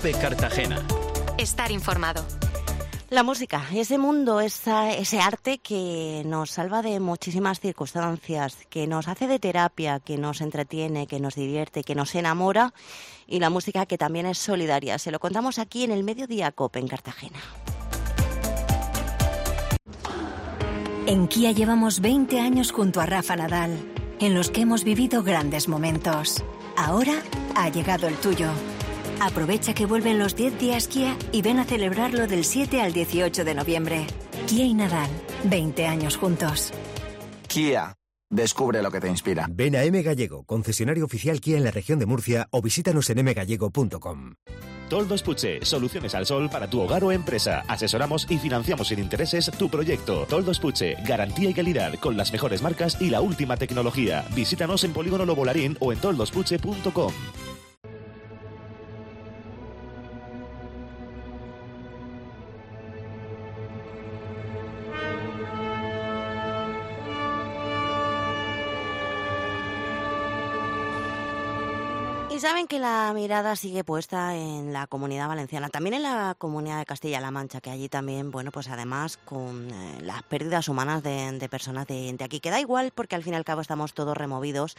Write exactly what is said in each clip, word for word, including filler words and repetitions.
COPE Cartagena. Estar informado. La música, ese mundo, esa, ese arte que nos salva de muchísimas circunstancias, que nos hace de terapia, que nos entretiene, que nos divierte, que nos enamora, y la música que también es solidaria. Se lo contamos aquí en el Mediodía COPE en Cartagena. En Kia llevamos veinte años junto a Rafa Nadal, en los que hemos vivido grandes momentos. Ahora ha llegado el tuyo. Aprovecha que vuelven los diez días Kia y ven a celebrarlo del siete al dieciocho de noviembre. Kia y Nadal, veinte años juntos. Kia, descubre lo que te inspira. Ven a M Gallego, concesionario oficial Kia en la región de Murcia, o visítanos en m gallego punto com. Toldos Puche, soluciones al sol para tu hogar o empresa. Asesoramos y financiamos sin intereses tu proyecto. Toldos Puche, garantía y calidad con las mejores marcas y la última tecnología. Visítanos en Polígono Lobolarín o en toldospuche punto com. Y saben que la mirada sigue puesta en la Comunidad Valenciana, también en la Comunidad de Castilla-La Mancha, que allí también, bueno, pues además con eh, las pérdidas humanas de, de personas de, de aquí, que da igual porque al fin y al cabo estamos todos removidos.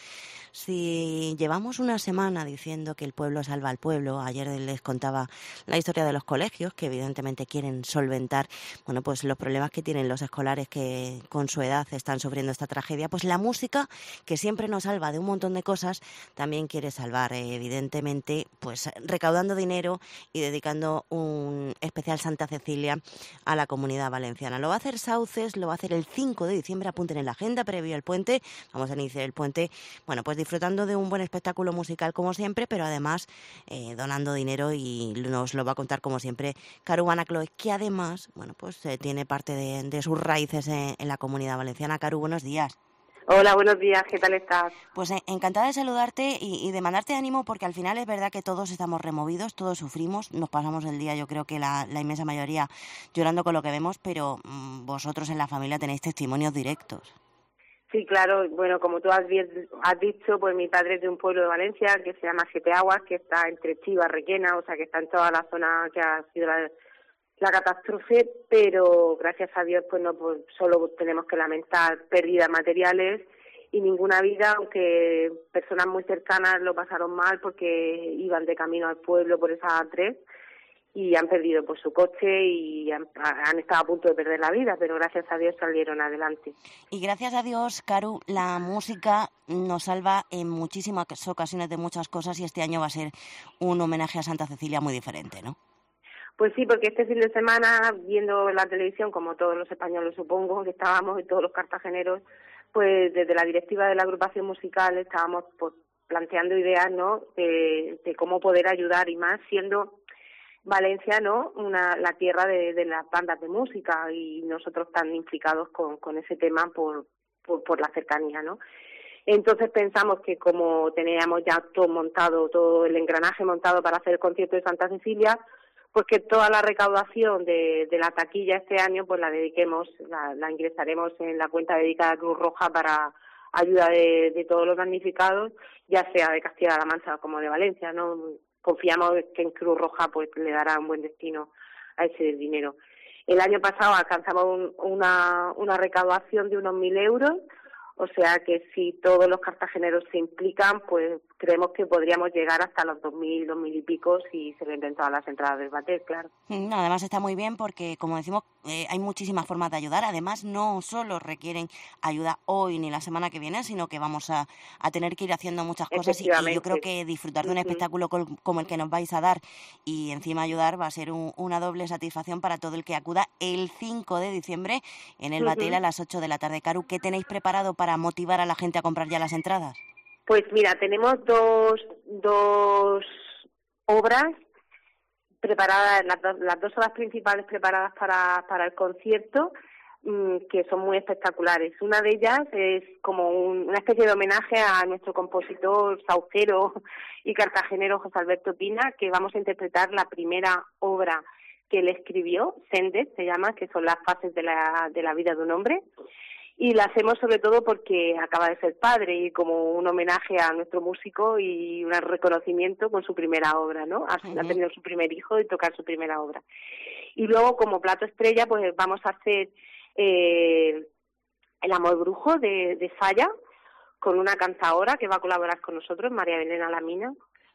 Si llevamos una semana diciendo que el pueblo salva al pueblo, ayer les contaba la historia de los colegios, que evidentemente quieren solventar, bueno, pues los problemas que tienen los escolares que con su edad están sufriendo esta tragedia, pues la música, que siempre nos salva de un montón de cosas, también quiere salvar, eh, evidentemente, pues recaudando dinero y dedicando un especial Santa Cecilia a la Comunidad Valenciana. Lo va a hacer Sauces, lo va a hacer el cinco de diciembre, apunten en la agenda previo al puente. Vamos a iniciar el puente, bueno, pues disfrutando de un buen espectáculo musical como siempre, pero además eh, donando dinero, y nos lo va a contar como siempre Caru Banacloe, que además, bueno, pues eh, tiene parte de, de sus raíces en, en la Comunidad Valenciana. Caru, buenos días. Hola, buenos días, ¿qué tal estás? Pues eh, encantada de saludarte y, y de mandarte ánimo, porque al final es verdad que todos estamos removidos, todos sufrimos, nos pasamos el día, yo creo que la, la inmensa mayoría llorando con lo que vemos, pero mmm, vosotros en la familia tenéis testimonios directos. Sí, claro, bueno, como tú has, bien, has dicho, pues mi padre es de un pueblo de Valencia que se llama Siete Aguas, que está entre Chivas, Requena, o sea que está en toda la zona que ha sido la... la catástrofe, pero gracias a Dios pues no pues solo tenemos que lamentar pérdidas materiales y ninguna vida, aunque personas muy cercanas lo pasaron mal porque iban de camino al pueblo por esa A tres y han perdido pues su coche y han, han estado a punto de perder la vida, pero gracias a Dios salieron adelante. Y gracias a Dios, Caru, la música nos salva en muchísimas ocasiones de muchas cosas, y este año va a ser un homenaje a Santa Cecilia muy diferente, ¿no? Pues sí, porque este fin de semana, viendo la televisión, como todos los españoles supongo que estábamos, y todos los cartageneros, pues desde la directiva de la agrupación musical estábamos pues, planteando ideas, ¿no?, de, de cómo poder ayudar, y más siendo Valencia, ¿no?, una, la tierra de, de las bandas de música, y nosotros tan implicados con, con ese tema por, por, por la cercanía, ¿no? Entonces pensamos que como teníamos ya todo montado, todo el engranaje montado para hacer el concierto de Santa Cecilia, pues que toda la recaudación de, de la taquilla este año pues la dediquemos, la, la ingresaremos en la cuenta dedicada a Cruz Roja para ayuda de, de todos los damnificados, ya sea de Castilla-La Mancha como de Valencia, ¿no? Confiamos que en Cruz Roja pues le dará un buen destino a ese dinero. El año pasado alcanzamos un, una, una recaudación de unos mil euros, o sea que si todos los cartageneros se implican, pues creemos que podríamos llegar hasta los dos mil, dos mil y pico si se venden todas las entradas del Batet, claro. Además está muy bien porque, como decimos, eh, hay muchísimas formas de ayudar. Además, no solo requieren ayuda hoy ni la semana que viene, sino que vamos a, a tener que ir haciendo muchas cosas, y, y yo creo que disfrutar de un uh-huh. espectáculo col, como el que nos vais a dar y encima ayudar va a ser un, una doble satisfacción para todo el que acuda el cinco de diciembre en el uh-huh. Batel a las ocho de la tarde. Caru, ¿qué tenéis preparado para motivar a la gente a comprar ya las entradas? Pues mira, tenemos dos dos obras preparadas, las dos, las dos obras principales preparadas para, para el concierto, mmm, que son muy espectaculares. Una de ellas es como un, una especie de homenaje a nuestro compositor saucero y cartagenero José Alberto Pina, que vamos a interpretar la primera obra que él escribió, Sendes se llama, que son las fases de la, de la vida de un hombre. Y lo hacemos sobre todo porque acaba de ser padre y como un homenaje a nuestro músico y un reconocimiento con su primera obra, ¿no? Ha, uh-huh. ha tenido su primer hijo y tocar su primera obra. Y luego, como plato estrella, pues vamos a hacer eh, El amor brujo de, de Falla, con una cantadora que va a colaborar con nosotros, María Belén Alamina.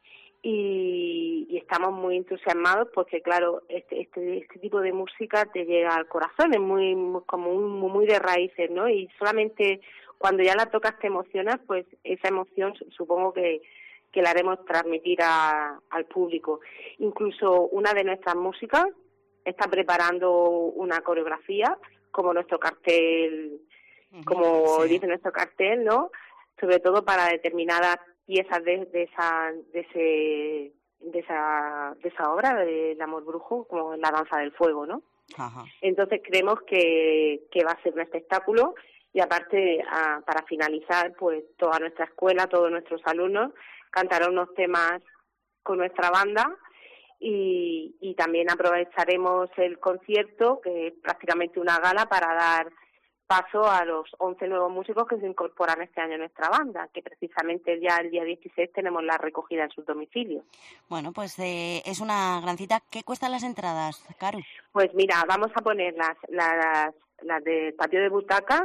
Y, y estamos muy entusiasmados porque, claro, este, este este tipo de música te llega al corazón, es muy, muy como muy, muy de raíces, ¿no? Y solamente cuando ya la tocas te emocionas, pues esa emoción supongo que, que la haremos transmitir a, al público. Incluso una de nuestras músicas está preparando una coreografía, como nuestro cartel, como sí. dice nuestro cartel, ¿no? Sobre todo para determinadas piezas de, de esa de ese de esa de esa obra del amor brujo, como la danza del fuego, ¿no? Ajá. Entonces creemos que, que va a ser un espectáculo y aparte a, para finalizar, pues toda nuestra escuela, todos nuestros alumnos cantarán unos temas con nuestra banda y, y también aprovecharemos el concierto, que es prácticamente una gala, para dar paso a los once nuevos músicos que se incorporan este año a nuestra banda, que precisamente ya el día dieciséis tenemos la recogida en sus domicilios. Bueno, pues eh, es una gran cita. ¿Qué cuestan las entradas, Caru? Pues mira, vamos a poner las, las, las del patio de butacas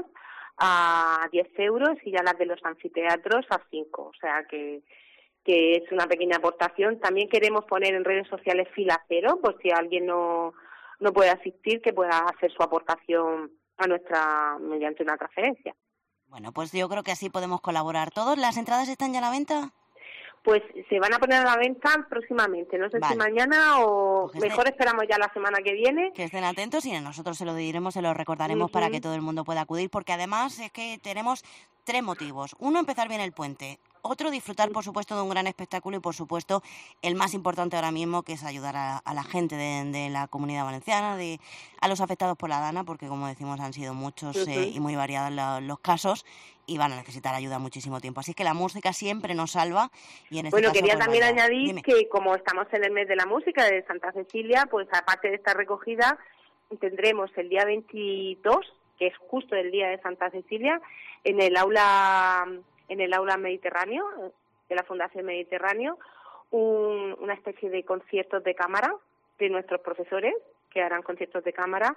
a diez euros y ya las de los anfiteatros a cinco, o sea que que es una pequeña aportación. También queremos poner en redes sociales fila cero, por si alguien no, no puede asistir, que pueda hacer su aportación a nuestra mediante una transferencia. Bueno, pues yo creo que así podemos colaborar todos. ¿Las entradas están ya a la venta? Pues se van a poner a la venta próximamente, no sé vale. si mañana o pues mejor estén, esperamos ya la semana que viene. Que estén atentos y nosotros se lo diremos, se lo recordaremos uh-huh. para que todo el mundo pueda acudir, porque además es que tenemos tres motivos. Uno, empezar bien el puente. Otro, disfrutar, por supuesto, de un gran espectáculo y, por supuesto, el más importante ahora mismo, que es ayudar a, a la gente de, de la Comunidad Valenciana, de a los afectados por la Dana, porque, como decimos, han sido muchos uh-huh. eh, y muy variados los, los casos y van a necesitar ayuda muchísimo tiempo. Así que la música siempre nos salva. Y en este bueno, caso, quería pues, también vaya. añadir Dime. que, como estamos en el mes de la música de Santa Cecilia, pues aparte de esta recogida, tendremos el día veintidós, que es justo el día de Santa Cecilia, en el aula en el aula Mediterráneo, de la Fundación Mediterráneo, un, una especie de conciertos de cámara de nuestros profesores, que harán conciertos de cámara,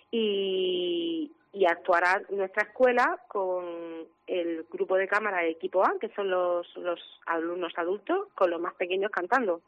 y, y actuará nuestra escuela con el grupo de cámara de equipo A, que son los, los alumnos adultos, con los más pequeños cantando.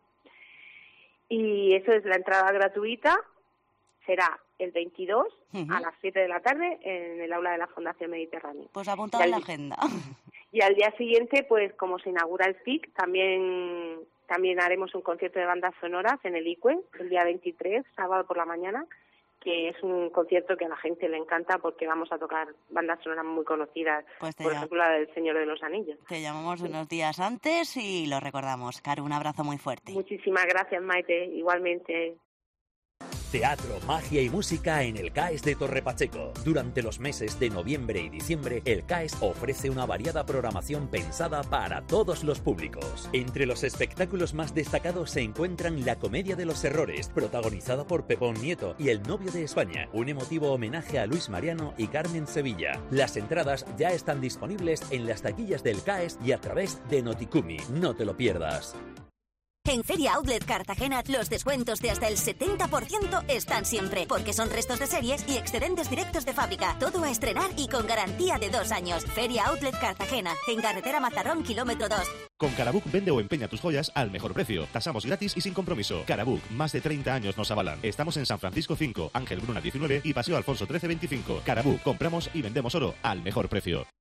Y eso es la entrada gratuita, será el veintidós uh-huh. a las siete de la tarde en el aula de la Fundación Mediterráneo. Pues apuntado en la agenda. Y al día siguiente, pues como se inaugura el F I C, también también haremos un concierto de bandas sonoras en el I C U E, el día veintitrés, sábado por la mañana, que es un concierto que a la gente le encanta porque vamos a tocar bandas sonoras muy conocidas, pues por ejemplo la del Señor de los Anillos. Te llamamos unos días antes y lo recordamos. Caru, un abrazo muy fuerte. Muchísimas gracias, Maite, igualmente. Teatro, magia y música en el C A E S de Torre Pacheco. Durante los meses de noviembre y diciembre, el C A E S ofrece una variada programación pensada para todos los públicos. Entre los espectáculos más destacados se encuentran La Comedia de los Errores, protagonizada por Pepón Nieto, y El Novio de España, un emotivo homenaje a Luis Mariano y Carmen Sevilla. Las entradas ya están disponibles en las taquillas del C A E S y a través de Noticumi. No te lo pierdas. En Feria Outlet Cartagena, los descuentos de hasta el setenta por ciento están siempre, porque son restos de series y excedentes directos de fábrica. Todo a estrenar y con garantía de dos años. Feria Outlet Cartagena, en carretera Mazarrón, kilómetro dos. Con Carabook vende o empeña tus joyas al mejor precio. Tasamos gratis y sin compromiso. Carabook, más de treinta años nos avalan. Estamos en San Francisco cinco, Ángel Bruna diecinueve y Paseo Alfonso trece veinticinco. Carabook, compramos y vendemos oro al mejor precio.